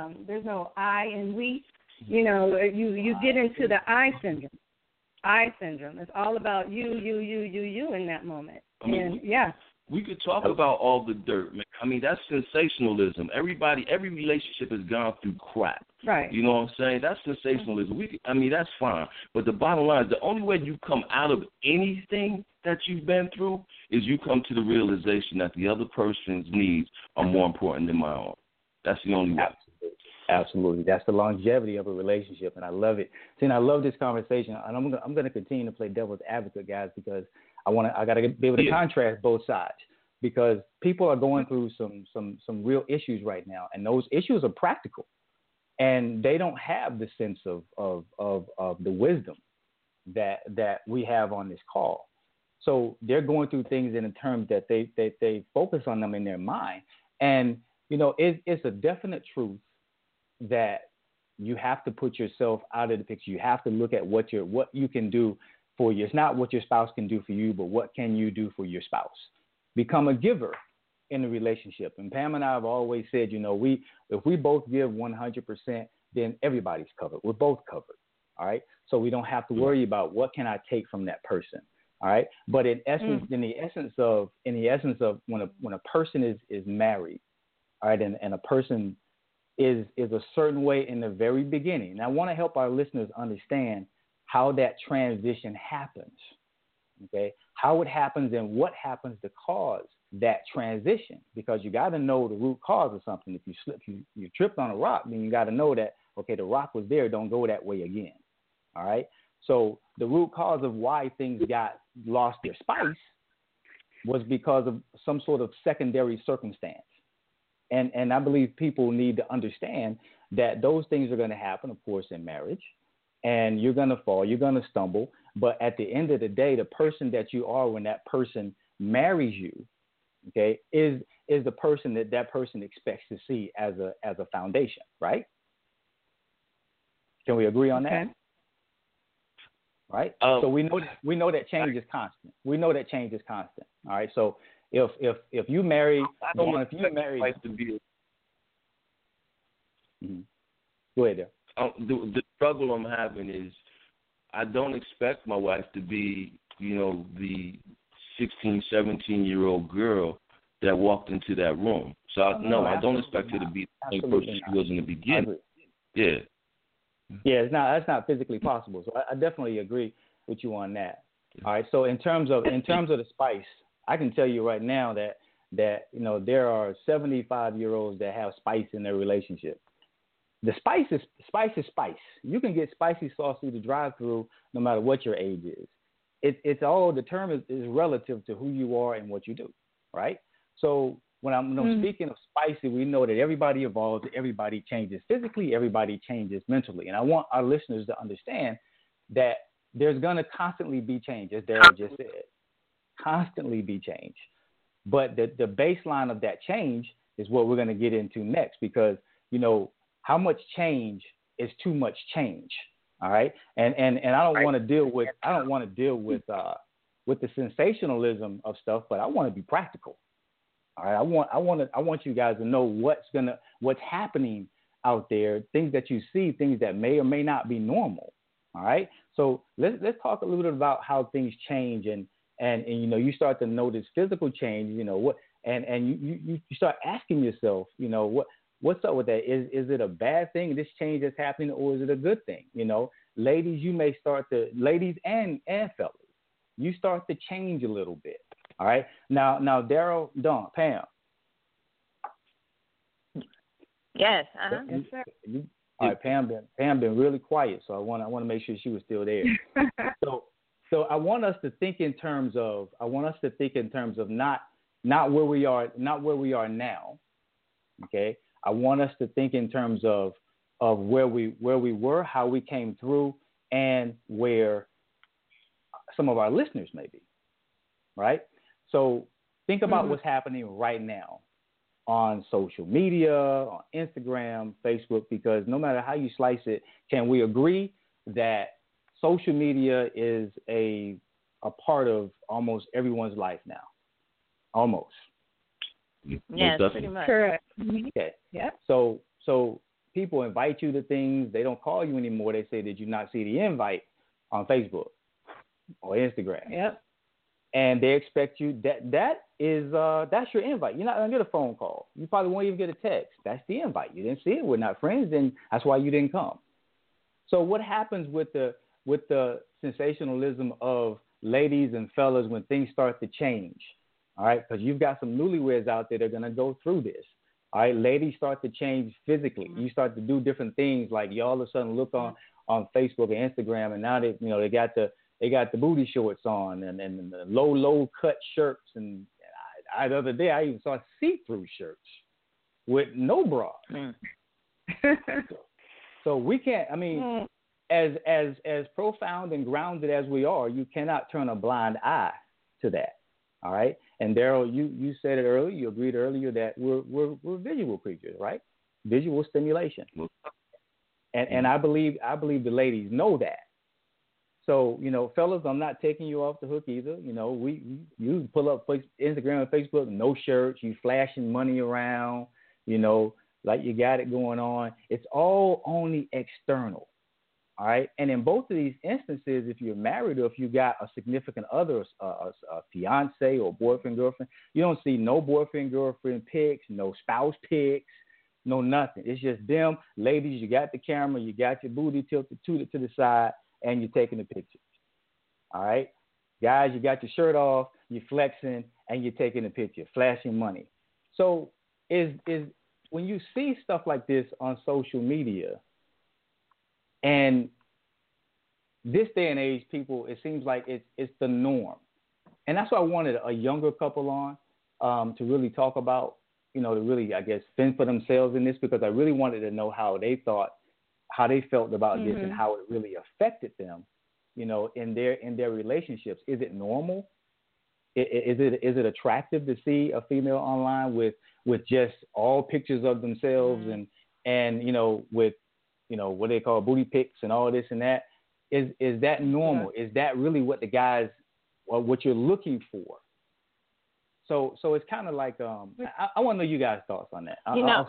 no I in we. You know, you get into the I syndrome. I syndrome. It's all about you in that moment. I mean, and we could talk about all the dirt, man. I mean, that's sensationalism. Every relationship has gone through crap. Right. You know what I'm saying? That's sensationalism. That's fine. But the bottom line is the only way you come out of anything that you've been through is you come to the realization that the other person's needs are more important than my own. That's the only way. Absolutely. That's the longevity of a relationship, and I love it. See, and I love this conversation, and I'm going to continue to play devil's advocate, guys, because I got to be able to contrast both sides, because people are going through some real issues right now, and those issues are practical, and they don't have the sense of the wisdom that we have on this call. So they're going through things in terms that they focus on them in their mind, and you know it's a definite truth that you have to put yourself out of the picture. You have to look at what you can do for you. It's not what your spouse can do for you, but what can you do for your spouse. Become a giver in the relationship. And Pam and I have always said, you know, if we both give 100%, then everybody's covered. We're both covered. All right. So we don't have to worry about what can I take from that person. All right. But in the essence of when a person is married, all right, and a person is a certain way in the very beginning. And I want to help our listeners understand how that transition happens, okay? How it happens and what happens to cause that transition, because you got to know the root cause of something. If you slip, you tripped on a rock, then you got to know that, okay, the rock was there, don't go that way again, all right? So the root cause of why things got lost their spice was because of some sort of secondary circumstance. And I believe people need to understand that those things are going to happen, of course, in marriage. And you're going to fall, you're going to stumble. But at the end of the day, the person that you are when that person marries you, okay, is the person that person expects to see as a foundation, right? Can we agree on that? Right. So we know that change is constant. We know that change is constant. All right. So if you marry, Go ahead there. The struggle I'm having is I don't expect my wife to be, the 16, 17-year-old girl that walked into that room. So I don't expect her to be the same person she was in the beginning. Yeah. Yeah, that's not physically possible. So I definitely agree with you on that. All right. So in terms of the spice, I can tell you right now that there are 75-year-olds that have spice in their relationship. The spice is spice. You can get spicy sauce through the drive-through no matter what your age is. It's all the term is relative to who you are and what you do, right? So when I'm speaking of spicy, we know that everybody evolves, everybody changes physically, everybody changes mentally. And I want our listeners to understand that there's going to constantly be change, as Daryl just said, constantly be change. But the baseline of that change is what we're going to get into next, because, how much change is too much change. All right. And I don't want to deal with the sensationalism of stuff, but I want to be practical. All right. I want you guys to know what's happening out there, things that you see, things that may or may not be normal. All right. So let's talk a little bit about how things change and you start to notice physical change, you start asking yourself, what's up with that? Is it a bad thing, this change that's happening, or is it a good thing? Ladies, you may ladies and fellas, you start to change a little bit. All right. Now, Daryl, Dawn, Pam. Yes. Yes, sir. All right, Pam been really quiet, so I want to make sure she was still there. So I want us to think in terms of not where we are now. Okay. I want us to think in terms of where we were, how we came through, and where some of our listeners may be. Right? So think about what's happening right now on social media, on Instagram, Facebook, because no matter how you slice it, can we agree that social media is a part of almost everyone's life now? Almost. Yes, pretty much. Correct. Okay. Yeah. So people invite you to things. They don't call you anymore. They say, did you not see the invite on Facebook or Instagram? Yep. And they expect you that's your invite. You're not gonna get a phone call. You probably won't even get a text. That's the invite. You didn't see it. We're not friends, then that's why you didn't come. So what happens with the sensationalism of ladies and fellas when things start to change? All right, because you've got some newlyweds out there that are going to go through this. All right, ladies start to change physically. You start to do different things, like you all of a sudden look on Facebook and Instagram, and now they got the booty shorts on and the low cut shirts, and the other day I even saw see-through shirts with no bra. So we can't. I mean, as profound and grounded as we are, you cannot turn a blind eye to that. All right. And Daryl, you said it earlier. You agreed earlier that we're visual creatures, right? Visual stimulation. And I believe the ladies know that. So fellas, I'm not taking you off the hook either. You pull up Instagram and Facebook, no shirts, you flashing money around, like you got it going on. It's all only external. All right. And in both of these instances, if you're married or if you got a significant other, a fiance or boyfriend, girlfriend, you don't see no boyfriend, girlfriend pics, no spouse pics, no nothing. It's just them. Ladies, you got the camera, you got your booty tilted to the side, and you're taking the pictures. All right. Guys, you got your shirt off, you're flexing, and you're taking a picture, flashing money. So is when you see stuff like this on social media, and this day and age, people, it seems like it's the norm, and that's why I wanted a younger couple on to really talk about, to really, I guess, fend for themselves in this, because I really wanted to know how they felt about this and how it really affected them, in their relationships. Is it normal? Is it attractive to see a female online with just all pictures of themselves and with what they call booty pics and all this and that? Is that normal? Is that really what the guys or what you're looking for? So it's kind of like I want to know you guys' thoughts on that. I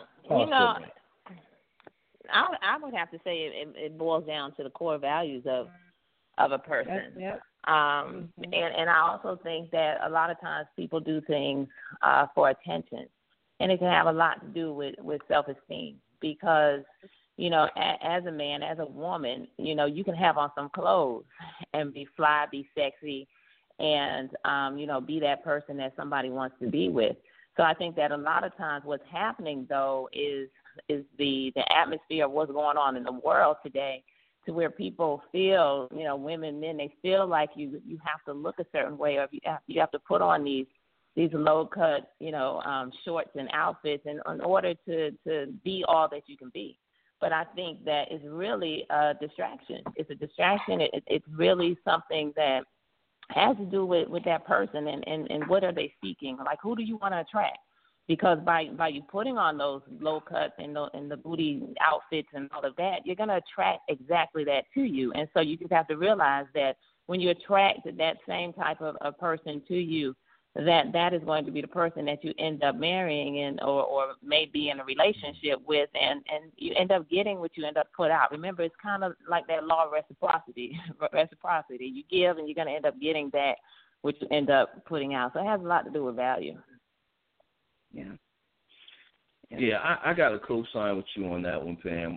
would have to say it boils down to the core values of a person. And I also think that a lot of times people do things for attention, and it can have a lot to do with self-esteem, because, as a man, as a woman, you can have on some clothes and be fly, be sexy, and, be that person that somebody wants to be with. So I think that a lot of times what's happening, though, is the atmosphere of what's going on in the world today, to where people feel, women, men, they feel like you have to look a certain way, or you have to put on these low cut, shorts and outfits in order to be all that you can be. But I think that it's really a distraction. It's a distraction. It's really something that has to do with that person and what are they seeking? Like, who do you want to attract? Because by you putting on those low cuts and the booty outfits and all of that, you're going to attract exactly that to you. And so you just have to realize that when you attract that same type of a person to you, that is going to be the person that you end up marrying or may be in a relationship with, and you end up getting what you end up put out. Remember, it's kind of like that law of reciprocity. You give and you're going to end up getting that which you end up putting out. So it has a lot to do with value. Yeah, I got to co-sign with you on that one, Pam.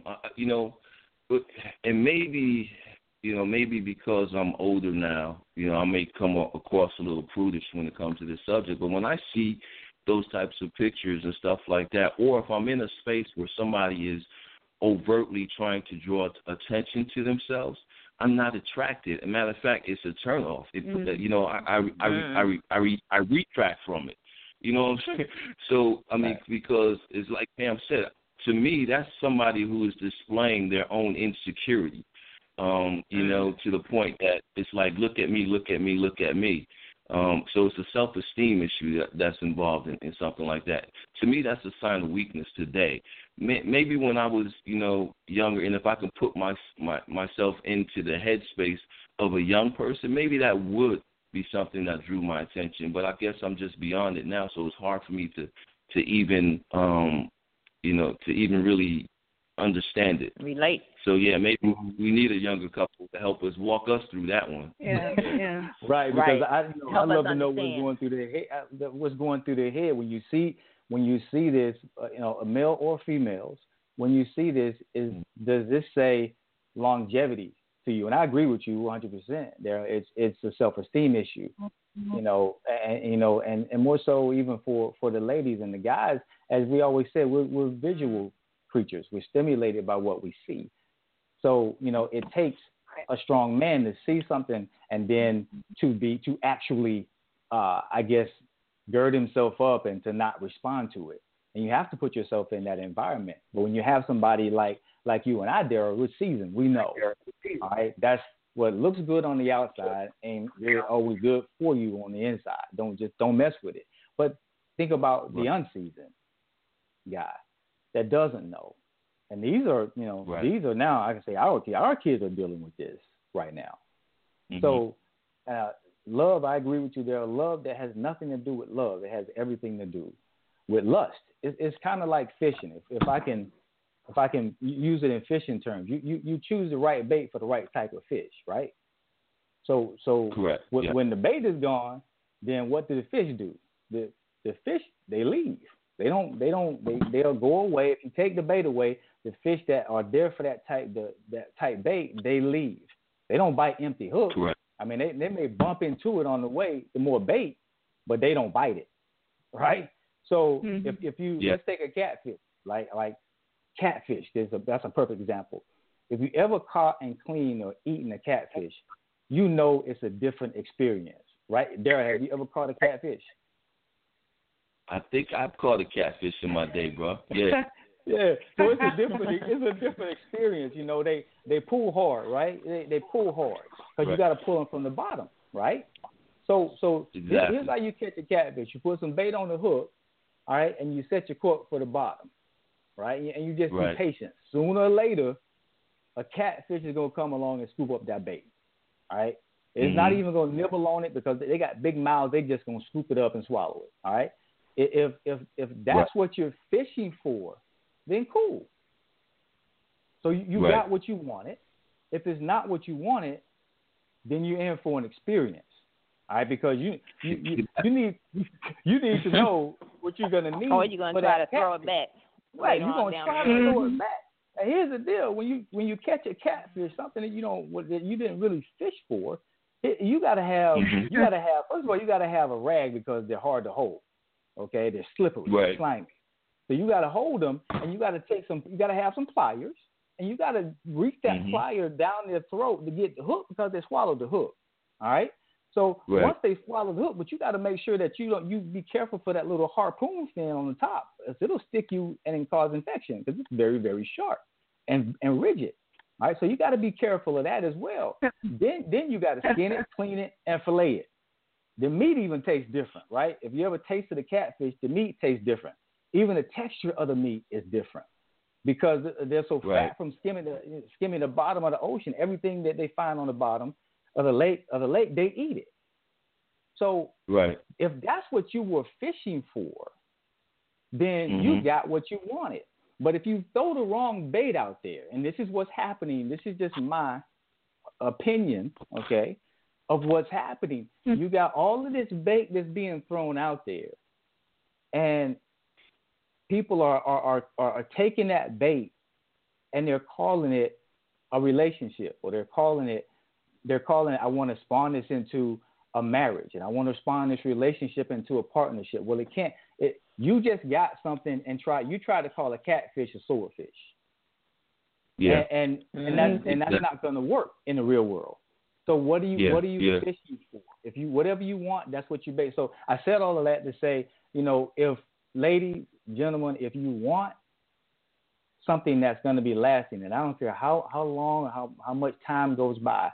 And maybe because I'm older now, I may come across a little prudish when it comes to this subject. But when I see those types of pictures and stuff like that, or if I'm in a space where somebody is overtly trying to draw attention to themselves, I'm not attracted. As a matter of fact, it's a turnoff. I retract from it. You know what I'm saying? So, because it's like Pam said, to me, that's somebody who is displaying their own insecurity, to the point that it's like, look at me, look at me, look at me. So it's a self-esteem issue that's involved in something like that. To me, that's a sign of weakness today. Maybe when I was, younger, and if I can put myself into the headspace of a young person, maybe that would be something that drew my attention. But I guess I'm just beyond it now, so it's hard for me to even really understand it. Relate. So yeah, maybe we need a younger couple to help us walk us through that one. Yeah. Right, because I love to know what's going through their head when you see this, a male or females. When you see this, does this say longevity to you? And I agree with you 100%. It's a self-esteem issue, and more so even for the ladies and the guys. As we always say, we're visual creatures. We're stimulated by what we see. So it takes a strong man to see something and then to actually, gird himself up and to not respond to it. And you have to put yourself in that environment. But when you have somebody like you and I, Daryl, we're seasoned. We know. All right, that's what looks good on the outside ain't really always good for you on the inside. Don't mess with it. But think about the unseasoned guy that doesn't know. And these are, these are now, I can say our kids are dealing with this right now. Mm-hmm. So love, I agree with you there. Love that has nothing to do with love. It has everything to do with lust. It's kind of like fishing. If I can use it in fishing terms, you choose the right bait for the right type of fish, right? So correct. When the bait is gone, then what do the fish do? The fish, they leave. They'll go away. If you take the bait away, the fish that are there for that type bait, they leave. They don't bite empty hooks. Correct. I mean, they may bump into it on the way, the more bait, but they don't bite it, right? So if you let's take a catfish, like catfish, that's a perfect example. if you ever caught and cleaned or eaten a catfish, you know it's a different experience, right? Darren, have you ever caught a catfish? I think I've caught a catfish in my day, bro. Yeah. Yeah, so it's a different experience. You know, they pull hard, right? They pull hard because you got to pull them from the bottom, right? So exactly. Here's how you catch a catfish. You put some bait on the hook, all right, and you set your hook for the bottom, right? And you just be patient. Sooner or later, a catfish is gonna come along and scoop up that bait, all right? It's not even gonna nibble on it because they got big mouths. They just gonna scoop it up and swallow it, all right? If that's what you're fishing for, then cool. So you got what you wanted. If it's not what you wanted, then you're in for an experience. All right, because you need to know what you're gonna need. Or you're gonna try to throw it back. Right, you're gonna try to throw it back. And here's the deal: when you catch a catfish, something that you didn't really fish for, you gotta have first of all you gotta have a rag because they're hard to hold. Okay, they're slippery, they're slimy. So you gotta hold them, and you gotta have some pliers, and you gotta reach that plier down their throat to get the hook because they swallowed the hook. All right. So once they swallow the hook, but you got to make sure that you be careful for that little harpoon fin on the top. It'll stick you and cause infection because it's very, very sharp and rigid. All right, so you got to be careful of that as well. Then you got to skin it, clean it, and fillet it. The meat even tastes different, right? If you ever tasted a catfish, the meat tastes different. Even the texture of the meat is different because they're so fat from skimming the bottom of the ocean. Everything that they find on the bottom of the lake, they eat it. So if that's what you were fishing for, then you got what you wanted. But if you throw the wrong bait out there, and this is what's happening, this is just my opinion, okay, of what's happening. You got all of this bait that's being thrown out there, and people are taking that bait and they're calling it a relationship, or they're calling it, I want to spawn this into a marriage, and I want to spawn this relationship into a partnership. Well, it can't. You just got something and you try to call a catfish a swordfish. Yeah, and that's not going to work in the real world. So what are you fishing for? If you whatever you want, that's what you bait. So I said all of that to say, if ladies, gentlemen, if you want something that's going to be lasting, and I don't care how long, how much time goes by.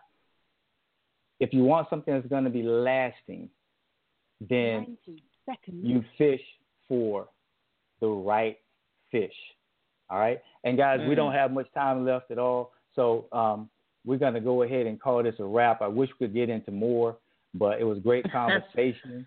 If you want something that's going to be lasting, then you fish for the right fish. All right? And, guys, we don't have much time left at all, so we're going to go ahead and call this a wrap. I wish we could get into more, but it was great conversation.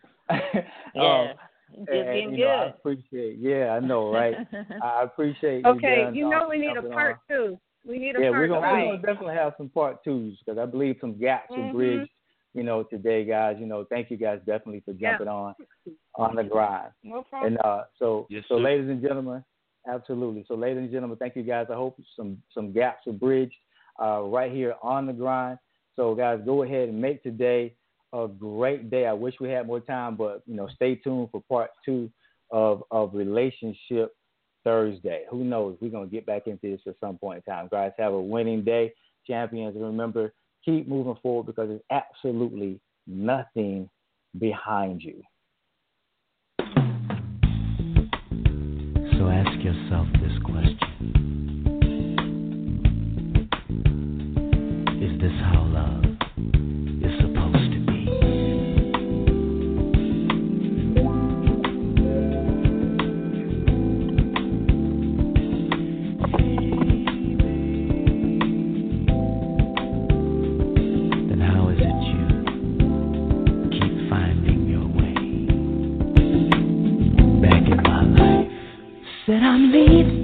It's getting good. I appreciate I know, right? I appreciate okay, we need a part two. We need a part two. We're going to definitely have some part twos because I believe some gaps are bridged, today, guys. Thank you guys definitely for jumping on the grind. No problem. And so ladies and gentlemen, absolutely. So, ladies and gentlemen, thank you, guys. I hope some gaps are bridged right here on the grind. So, guys, go ahead and make today a great day. I wish we had more time, but, stay tuned for part two of Relationship Thursday. Who knows? We're going to get back into this at some point in time. Guys, have a winning day, champions. And remember, keep moving forward because there's absolutely nothing behind you. So ask yourself this question. Is this how love is supposed to be? Then how is it you keep finding your way back in my life? Said I'm leaving.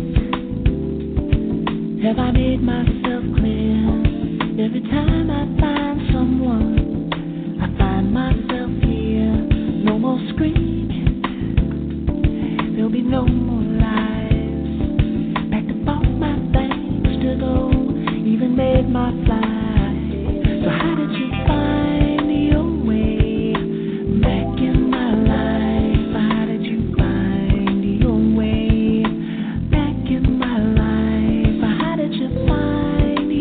Have I made myself clear? Every time I find someone, I find myself here. No more screaming. There'll be no more lies. Packed up all my things to go. Even made my flight. So how did you find your way back in my life? How did you find your way back in my life? How did you find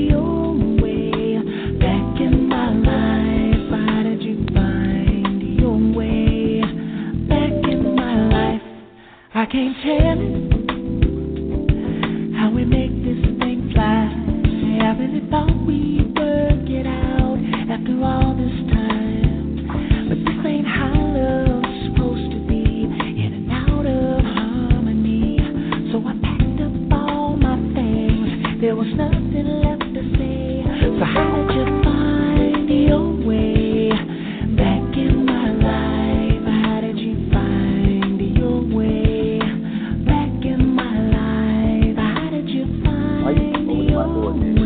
almost nothing left to say. So how did you find your way back in my life? How did you find your way back in my life? How did you find your way?